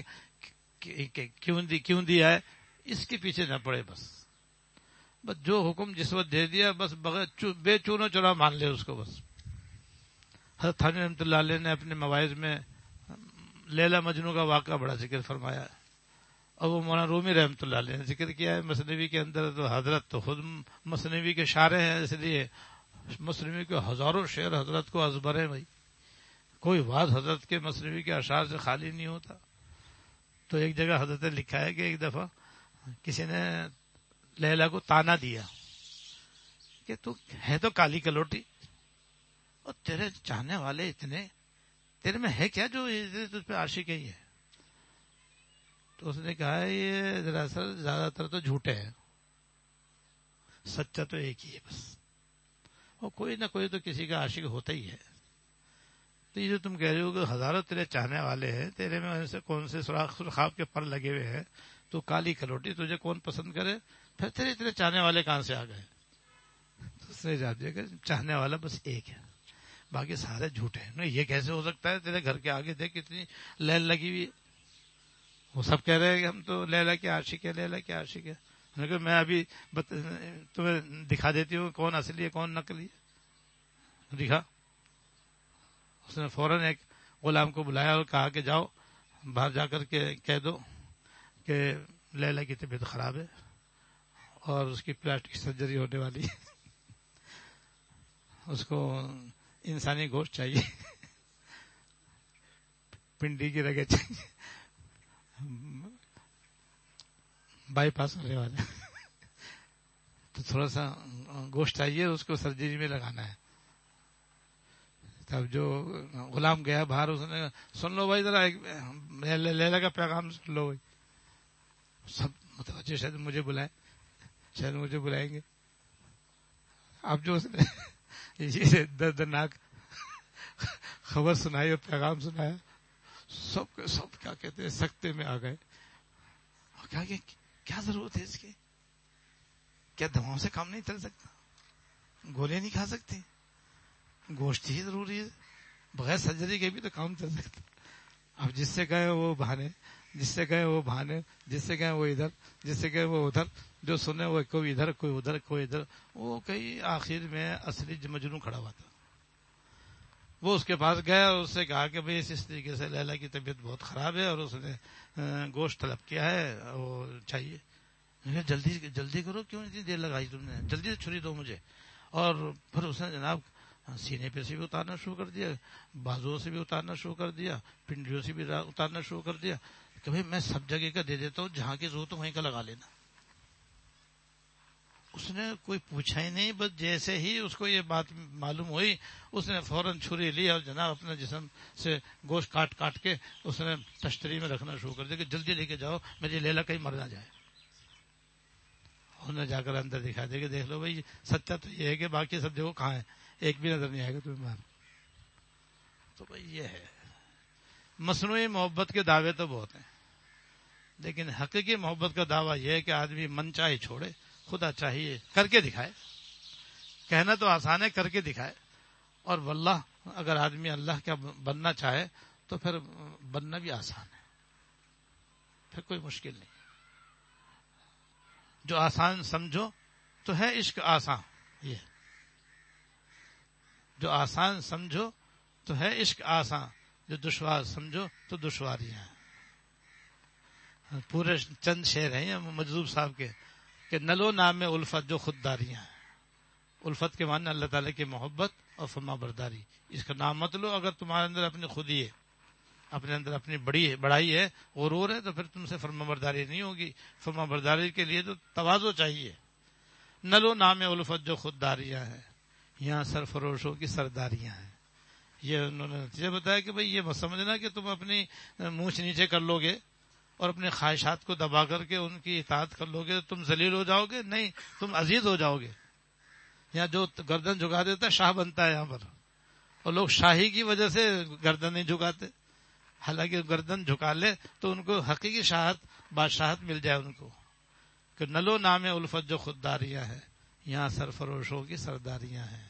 کیوں دی کیوں دیا ہے، اس کے پیچھے نہ پڑے. بس بس جو حکم جس وقت دے دیا بس بغیر بے چونو چرا مان لے اس کو. بس حضرت تھانوی رحمۃ اللہ علیہ نے اپنے مواعظ میں لیلا مجنو کا واقعہ بڑا ذکر فرمایا ہے، اور وہ مولانا رومی رحمۃ اللہ علیہ نے ذکر کیا ہے مثنوی کے اندر. تو حضرت تو خود مثنوی کے شاعر ہیں، اس لیے مثنوی کے ہزاروں شعر حضرت کو ازبر ہیں. بھائی کوئی بات حضرت کے مثنوی کے اشعار سے خالی نہیں ہوتا. تو ایک جگہ حضرت نے لکھا ہے کہ ایک دفعہ کسی نے لیلا کو تانا دیا کہ تو ہے تو کالی کلوٹی، اور تیرے چاہنے والے اتنے، تیرے میں ہے کیا جو تجھ پہ عاشق ہی ہے. تو اس نے کہا یہ دراصل زیادہ تر تو جھوٹے ہیں، سچا تو ایک ہی ہے بس، اور کوئی نہ کوئی تو کسی کا عاشق ہوتا ہی ہے. تو یہ جو تم کہہ رہے ہو کہ ہزاروں تیرے چاہنے والے ہیں، تیرے میں ایسے کون سے سوراخ خواب کے پر لگے ہوئے ہیں، تو کالی کلوٹی تجھے کون پسند کرے، پھر تیرے تیرے چاہنے والے کہاں سے آ گئے. تو اس نے جان دیا کہ چاہنے والا بس ایک ہے، باقی سارے جھوٹے ہیں. نہیں یہ کیسے ہو سکتا ہے، تیرے گھر کے آگے دیکھ کتنی لیل لگی ہوئی ہے، وہ سب کہہ رہے ہیں کہ ہم تو لیلا کے عاشق ہے، لیلا کے عاشق ہے. میں نے کہا میں ابھی تمہیں دکھا دیتی ہوں کون اصلی ہے کون نقلی ہے. دکھا. اس نے فوراً ایک غلام کو بلایا اور کہا کہ جاؤ باہر جا کر کے کہہ دو کہ لیلا کی طبیعت خراب ہے اور اس کی پلاسٹک سرجری ہونے والی ہے، اس کو انسانی گوشت چاہیے، پنڈی کی رگیں چاہیے، بائی پاس ہونے والا، تو تھوڑا سا گوشت چاہیے، اس کو سرجری میں لگانا ہے. تب جو غلام گیا باہر، اس نے سن لو بھائی ذرا لیلا کا پیغام سن لو بھائی. سب متوجہ شاید مجھے بلائیں، شاید مجھے بلائیں گے. اب جو اس نے یہ دردناک خبر سنائی اور پیغام سنایا، سب کے سب کیا کہتے ہیں سکتے میں آ گئے. اور کیا کہ کیا ضرورت ہے اس کی، کیا دواؤں سے کام نہیں چل سکتا، گولیاں نہیں کھا سکتے، گوشت ہی ضروری ہے، بغیر سرجری کے بھی تو کام چل سکتا. اب جس سے کہے وہ بہانے، جس سے کہے وہ بہانے، جس سے کہے وہ ادھر، جس سے کہے وہ ادھر، جو سنے وہ کوئی ادھر کوئی ادھر کوئی ادھر. وہ کئی آخر میں اصلی مجنون کھڑا ہوا تھا. وہ اس کے پاس گیا اور اس سے کہا کہ بھئی اس طریقے سے لیلا کی طبیعت بہت خراب ہے اور اس نے گوشت طلب کیا ہے، وہ چاہیے. جلدی جلدی کرو، کیوں اتنی دیر لگائی تم نے، جلدی سے چھری دو مجھے. اور پھر اس نے جناب سینے پہ سے بھی اتارنا شروع کر دیا، بازوؤں سے بھی اتارنا شروع کر دیا، پنڈلیوں سے بھی اتارنا شروع کر دیا. کہ بھئی میں سب جگہ کا دے دیتا ہوں، جہاں کی ضرورت وہیں کا لگا لینا. اس نے کوئی پوچھا ہی نہیں، بس جیسے ہی اس کو یہ بات معلوم ہوئی اس نے فوراً چھری لی اور جناب اپنے جسم سے گوشت کاٹ کاٹ کے اس نے تشتری میں رکھنا شروع کر دیا کہ جلدی لے کے جاؤ، میری لیلا کہیں مر نہ جائے. انہوں نے جا کر اندر دکھا دیا کہ دیکھ لو بھائی سچا تو یہ ہے کہ باقی سب جگہ کہاں ہے، ایک بھی نظر نہیں آئے گا تمہیں مار. تو بھائی یہ ہے، مصنوعی محبت کے دعوے تو بہت ہیں، لیکن حقیقی محبت کا دعویٰ یہ ہے کہ آدمی من چاہے چھوڑے، خدا چاہیے کر کے دکھائے. کہنا تو آسان ہے، کر کے دکھائے. اور واللہ اگر آدمی اللہ کا بننا چاہے تو پھر بننا بھی آسان ہے، پھر کوئی مشکل نہیں. جو آسان سمجھو تو ہے عشق آسان، یہ جو آسان سمجھو تو ہے عشق آسان، جو دشوار سمجھو تو دشواریاں ہیں. پورے چند شعر ہیں مجذوب صاحب کے کہ نلو نام الفت جو خودداریاں ہیں. الفت کے معنی اللہ تعالیٰ کی محبت اور فرما برداری. اس کا نام مت لو اگر تمہارے اندر اپنی خودی ہے، اپنے اندر اپنی بڑی ہے بڑائی ہے، غرور ہے، تو پھر تم سے فرما برداری نہیں ہوگی. فرما برداری کے لیے تو تواضع چاہیے. نلو نام الفت جو خودداریاں ہیں، یہاں سرفروشوں کی سرداریاں ہیں. یہ انہوں نے نتیجہ بتایا کہ بھئی یہ مت سمجھنا کہ تم اپنی مونچھ نیچے کر لو گے اور اپنے خواہشات کو دبا کر کے ان کی اطاعت کر لو گے تو تم ذلیل ہو جاؤ گے. نہیں، تم عزیز ہو جاؤ گے. یہاں جو گردن جھکا دیتا ہے شاہ بنتا ہے یہاں پر، اور لوگ شاہی کی وجہ سے گردن نہیں جھکاتے. حالانکہ گردن جھکا لے تو ان کو حقیقی شاہت بادشاہت مل جائے ان کو. کہ نلو نام الفت جو خودداریاں ہیں، یہاں سرفروشوں کی سرداریاں ہیں.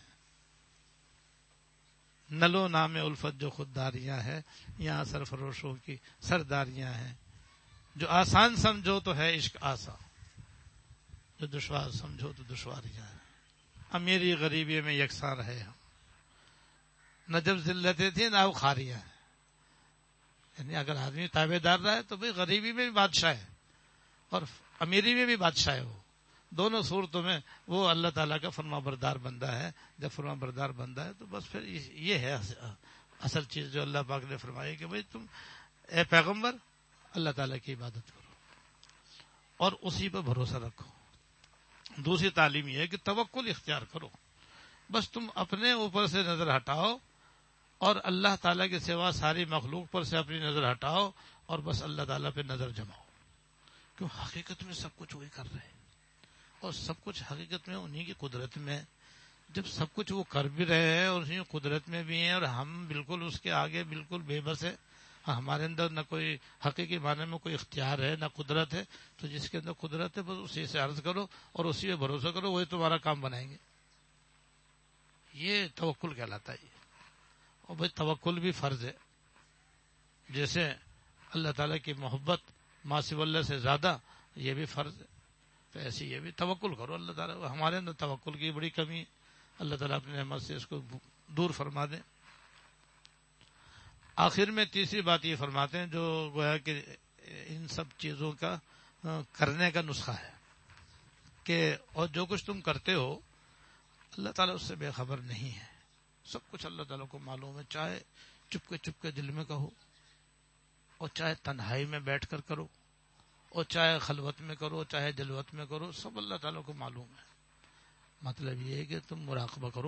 نلو نام الفت جو خودداریاں ہیں، یہاں سرفروشوں کی سرداریاں ہیں. جو آسان سمجھو تو ہے عشق آسان، جو دشوار سمجھو تو دشواریاں ہیں. امیری غریبی میں یکساں رہے ہم، نہ جب ذلتیں تھیں نہ وہ خاریاں ہیں. یعنی اگر آدمی تابع دار رہا ہے تو بھئی غریبی میں بھی بادشاہ ہے اور امیری میں بھی بادشاہ ہے. وہ دونوں صورتوں میں وہ اللہ تعالیٰ کا فرما بردار بندہ ہے. جب فرما بردار بندہ ہے تو بس پھر یہ ہے اصل چیز جو اللہ پاک نے فرمائی کہ بھئی تم اے پیغمبر اللہ تعالیٰ کی عبادت کرو اور اسی پر بھروسہ رکھو. دوسری تعلیم یہ ہے کہ توکل اختیار کرو. بس تم اپنے اوپر سے نظر ہٹاؤ اور اللہ تعالیٰ کے سوا ساری مخلوق پر سے اپنی نظر ہٹاؤ اور بس اللہ تعالیٰ پہ نظر جماؤ. کیوں حقیقت میں سب کچھ وہی کر رہے ہیں اور سب کچھ حقیقت میں انہی کی قدرت میں. جب سب کچھ وہ کر بھی رہے ہیں اور اسی قدرت میں بھی ہیں اور ہم بالکل اس کے آگے بالکل بے بس ہے، ہمارے اندر نہ کوئی حقیقی معنی میں کوئی اختیار ہے نہ قدرت ہے، تو جس کے اندر قدرت ہے بس اسی سے عرض کرو اور اسی پہ بھروسہ کرو، وہی تمہارا کام بنائیں گے. یہ توکل کہلاتا ہے. اور بھائی توکل بھی فرض ہے. جیسے اللہ تعالیٰ کی محبت ما سوی اللہ سے زیادہ یہ بھی فرض ہے، تو ایسے یہ بھی توکل کرو اللہ تعالیٰ. ہمارے اندر توکل کی بڑی کمی ہے، اللہ تعالیٰ اپنی نعمت سے اس کو دور فرما دیں. آخر میں تیسری بات یہ فرماتے ہیں جو گویا کہ ان سب چیزوں کا کرنے کا نسخہ ہے کہ اور جو کچھ تم کرتے ہو اللہ تعالیٰ اس سے بے خبر نہیں ہے. سب کچھ اللہ تعالیٰ کو معلوم ہے، چاہے چپ کے چپ کے دل میں کہو اور چاہے تنہائی میں بیٹھ کر کرو اور چاہے خلوت میں کرو چاہے جلوت میں کرو، سب اللہ تعالیٰ کو معلوم ہے. مطلب یہ ہے کہ تم مراقبہ کرو،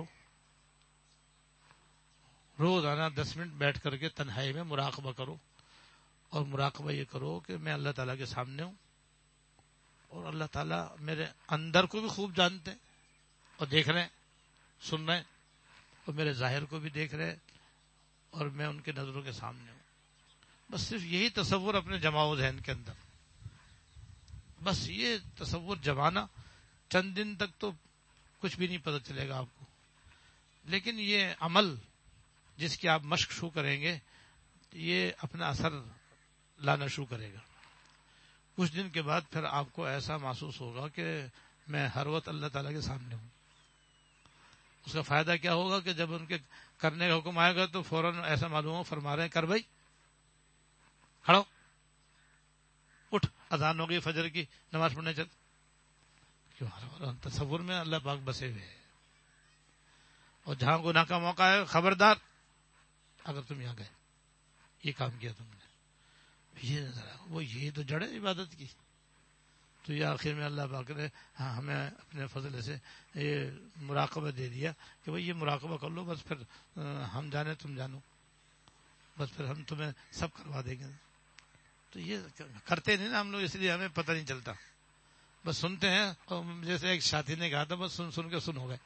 روزانہ دس منٹ بیٹھ کر کے تنہائی میں مراقبہ کرو اور مراقبہ یہ کرو کہ میں اللہ تعالیٰ کے سامنے ہوں اور اللہ تعالیٰ میرے اندر کو بھی خوب جانتے ہیں اور دیکھ رہے ہیں، سن رہے ہیں، اور میرے ظاہر کو بھی دیکھ رہے ہیں اور میں ان کے نظروں کے سامنے ہوں. بس صرف یہی تصور اپنے جماؤ ذہن کے اندر، بس یہ تصور جمانا. چند دن تک تو کچھ بھی نہیں پتہ چلے گا آپ کو، لیکن یہ عمل جس کی آپ مشق شروع کریں گے یہ اپنا اثر لانا شروع کرے گا. کچھ دن کے بعد پھر آپ کو ایسا محسوس ہوگا کہ میں ہر وقت اللہ تعالیٰ کے سامنے ہوں. اس کا فائدہ کیا ہوگا کہ جب ان کے کرنے کا حکم آئے گا تو فوراً ایسا معلوم ہو فرما رہے ہیں کر بھائی کھڑو اٹھ، اذان ہو گئی فجر کی، نماز پڑھنے چل. کیوں تصور میں اللہ پاک بسے ہوئے ہیں. اور جہاں گناہ کا موقع ہے خبردار اگر تم یہاں گئے، یہ کام کیا تم نے. یہ نظر آ وہ یہ تو جڑ ہے عبادت کی. تو یہ آخر میں اللہ پاک نے ہاں ہمیں اپنے فضل سے یہ مراقبہ دے دیا کہ بھائی یہ مراقبہ کر لو، بس پھر ہم جانے تم جانو، بس پھر ہم تمہیں سب کروا دیں گے. تو یہ کرتے نہیں نا ہم لوگ، اس لیے ہمیں پتہ نہیں چلتا، بس سنتے ہیں. اور جیسے ایک ساتھی نے کہا تھا بس سن سن کے سن ہو گئے.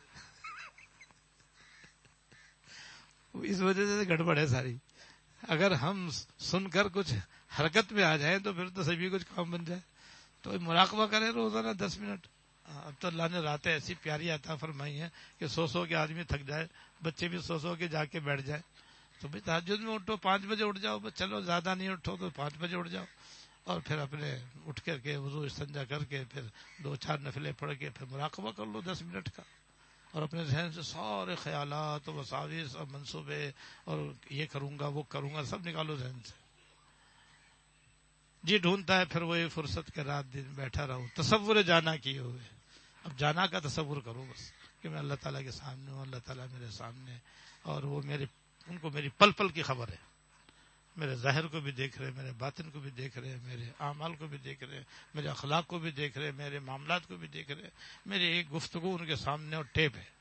اس وجہ سے گڑبڑ ہے ساری. اگر ہم سن کر کچھ حرکت میں آ جائیں تو پھر تو سبھی کچھ کام بن جائے. تو مراقبہ کریں روزانہ دس منٹ. اب تو اللہ نے راتیں ایسی پیاری عطا فرمائی ہیں کہ سو سو کے آدمی تھک جائے، بچے بھی سو سو کے جا کے بیٹھ جائے. تو بھائی تہجد میں اٹھو، پانچ بجے اٹھ جاؤ، بس چلو زیادہ نہیں اٹھو تو پانچ بجے اٹھ جاؤ، اور پھر اپنے اٹھ کر کے وضو استنجا کر کے پھر دو چار نفلیں پڑھ کے پھر مراقبہ کر لو دس منٹ کا. اور اپنے ذہن سے سارے خیالات اور وساوس اور منصوبے اور یہ کروں گا وہ کروں گا سب نکالو ذہن سے. جی ڈھونڈتا ہے پھر وہی فرصت کے رات دن بیٹھا رہو، تصور جانا کیے ہوئے. اب جانا کا تصور کرو بس کہ میں اللہ تعالیٰ کے سامنے ہوں، اللہ تعالیٰ میرے سامنے، اور وہ میرے ان کو میری پل پل کی خبر ہے. میرے ظاہر کو بھی دیکھ رہے، میرے باطن کو بھی دیکھ رہے، میرے اعمال کو بھی دیکھ رہے، میرے اخلاق کو بھی دیکھ رہے، میرے معاملات کو بھی دیکھ رہے. میری ایک گفتگو ان کے سامنے اور ٹیپ ہے.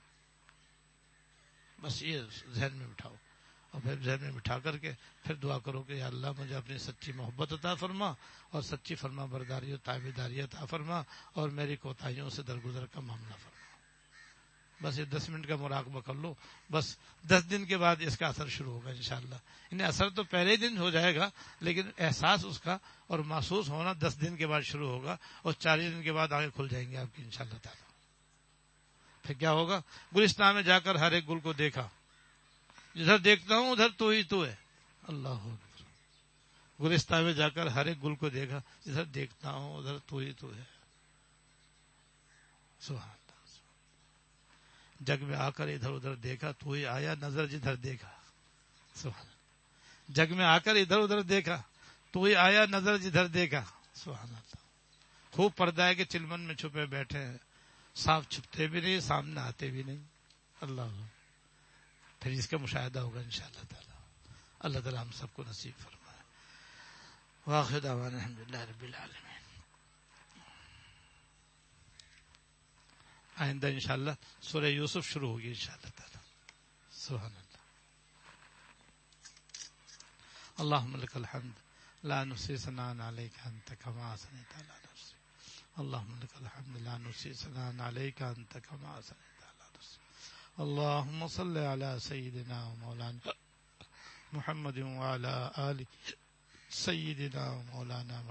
بس یہ ذہن میں بٹھاؤ، اور پھر ذہن میں بٹھا کر کے پھر دعا کرو کہ یا اللہ مجھے اپنی سچی محبت عطا فرما اور سچی فرما برداری اور تابعداری عطا فرما، اور میری کوتاہیوں سے درگزر کا معاملہ فرما. بس یہ دس منٹ کا مراقبہ کر لو. بس دس دن کے بعد اس کا اثر شروع ہوگا انشاءاللہ. انہیں اثر تو پہلے دن ہو جائے گا، لیکن احساس اس کا اور محسوس ہونا دس دن کے بعد شروع ہوگا، اور چالیس دن کے بعد آگے کھل جائیں گے آپ کی انشاءاللہ تعالی. پھر کیا ہوگا؟ گلستان میں جا کر ہر ایک گل کو دیکھا، جدھر دیکھتا ہوں ادھر تو ہی تو ہے. اللہ اکبر. گلستان میں جا کر ہر ایک گل کو دیکھا، جدھر دیکھتا ہوں ادھر تو ہی تو ہے. سبحان. جگ میں آ کر ادھر ادھر دیکھا تو ہی آیا نظر جدھر دیکھا. سبحان. جگ میں آ کر ادھر ادھر دیکھا تو ہی آیا نظر جدھر دیکھا. سبحان اللہ. خوب پردہ ہے کہ چلمن میں چھپے بیٹھے ہیں، صاف چھپتے بھی نہیں، سامنے آتے بھی نہیں. اللہ. پھر اس کا مشاہدہ ہوگا انشاءاللہ تعالی. اللہ تعالی ہم سب کو نصیب فرمائے. واخر دعوانا الحمدللہ رب العالمین. آئندہ انشاءاللہ سورہ یوسف شروع ہوگی انشاءاللہ تعالی. سبحان اللہ. اللہم لک الحمد لا نحصی ثناء علیک انت کما اثنیت علی نفسک. اللہم لک الحمد لا نحصی ثناء علیک انت کما اثنیت علی نفسک. اللہم صل علی سیدنا و مولانا محمد وعلی آل سیدنا و مولانا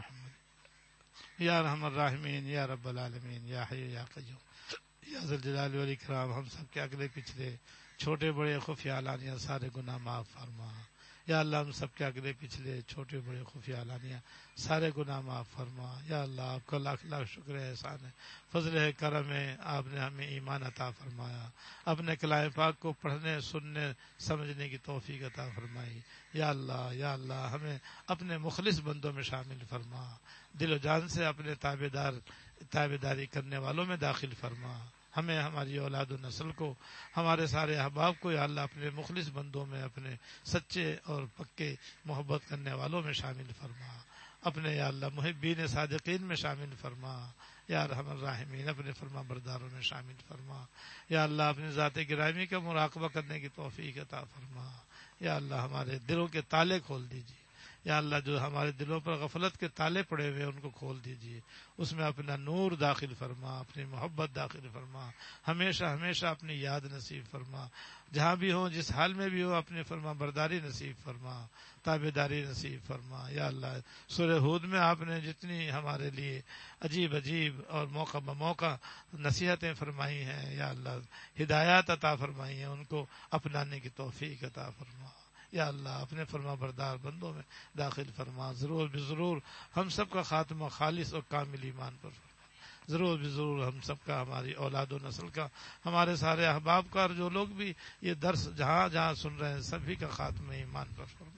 محمد. یا ارحم الراحمین، یا رب العالمین، یا حی یا قیوم، یا ذی الجلال والاکرام. ہم سب کے اگلے پچھلے چھوٹے بڑے خفیہ علانیہ سارے گناہ معاف فرما. یا اللہ ہم سب کے اگلے پچھلے چھوٹے بڑے خفیہ علانیہ سارے گناہ معاف فرما. یا اللہ آپ کا لاکھ لاکھ شکر ہے، احسان ہے، فضل ہے، کرم ہے، آپ نے ہمیں ایمان عطا فرمایا، اپنے کلام پاک کو پڑھنے سننے سمجھنے کی توفیق عطا فرمائی. یا اللہ یا اللہ ہمیں اپنے مخلص بندوں میں شامل فرما، دل و جان سے اپنے تابعدار تابعداری کرنے والوں میں داخل فرما. ہمیں ہماری اولاد و نسل کو، ہمارے سارے احباب کو یا اللہ اپنے مخلص بندوں میں، اپنے سچے اور پکے محبت کرنے والوں میں شامل فرما. اپنے یا اللہ محبین صادقین میں شامل فرما. یا ارحم الراحمین اپنے فرما برداروں میں شامل فرما. یا اللہ اپنی ذات گرامی کا مراقبہ کرنے کی توفیق عطا فرما. یا اللہ ہمارے دلوں کے تالے کھول دیجیے. یا اللہ جو ہمارے دلوں پر غفلت کے تالے پڑے ہوئے ان کو کھول دیجیے، اس میں اپنا نور داخل فرما، اپنی محبت داخل فرما، ہمیشہ ہمیشہ اپنی یاد نصیب فرما. جہاں بھی ہو، جس حال میں بھی ہو، اپنے فرما برداری نصیب فرما، تابعداری نصیب فرما. یا اللہ سورہ ہود میں آپ نے جتنی ہمارے لیے عجیب عجیب اور موقع بموقع نصیحتیں فرمائی ہیں، یا اللہ ہدایات عطا فرمائی ہیں، ان کو اپنانے کی توفیق عطا فرما. یا اللہ اپنے فرما بردار بندوں میں داخل فرما. ضرور بضرور ہم سب کا خاتمہ خالص اور کامل ایمان پر فرما. ضرور بضرور ہم سب کا، ہماری اولاد و نسل کا، ہمارے سارے احباب کا، اور جو لوگ بھی یہ درس جہاں جہاں سن رہے ہیں سبھی کا خاتمہ ایمان پر فرما.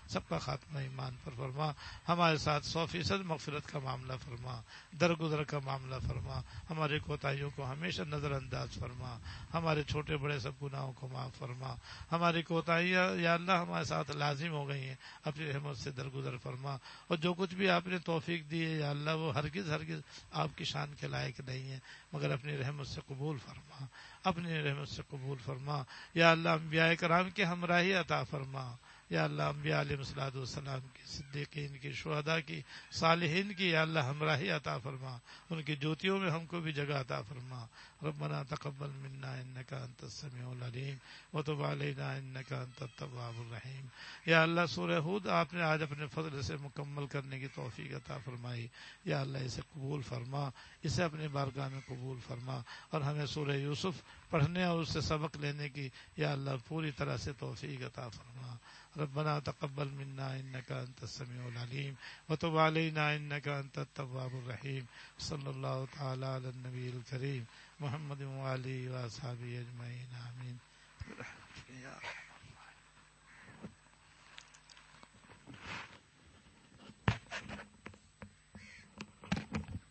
سب کا خاتمہ ایمان پر فرما، ہمارے ساتھ سو فیصد مغفرت کا معاملہ فرما، درگزر کا معاملہ فرما، ہمارے کوتاہیوں کو ہمیشہ نظر انداز فرما، ہمارے چھوٹے بڑے سب گناہوں کو معاف فرما، ہماری کوتاہیاں یا اللہ ہمارے ساتھ لازم ہو گئی ہیں، اپنی رحمت سے درگزر فرما، اور جو کچھ بھی آپ نے توفیق دی ہے یا اللہ وہ ہرگز ہرگز آپ کی شان کے لائق نہیں ہے، مگر اپنی رحمت سے قبول فرما، اپنی رحمت سے قبول فرما، یا اللہ انبیاء کرام کی ہمراہی عطا فرما، یا اللہ انبیاء علیہ الصلوۃ والسلام کی، صدیقین کی، شہداء کی، صالحین کی یا اللہ ہمراہی عطا فرما، ان کی جوتیوں میں ہم کو بھی جگہ عطا فرما۔ ربنا تقبل منا انک انت السمیع العلیم وتب علینا انک انت التواب الرحیم۔ یا اللہ سورہ ہود آپ نے آج اپنے فضل سے مکمل کرنے کی توفیق عطا فرمائی، یا اللہ اسے قبول فرما، اسے اپنے بارگاہ میں قبول فرما، اور ہمیں سورہ یوسف پڑھنے اور اس سے سبق لینے کی یا اللہ پوری طرح سے توفیق عطا فرما۔ ربنا تقبل منا انک انت السمیع العلیم وتب علینا انک انت التواب الرحیم۔ صلی اللہ تعالی علی النبی الکریم محمد وآلہ وصحبہ اجمعین، آمین۔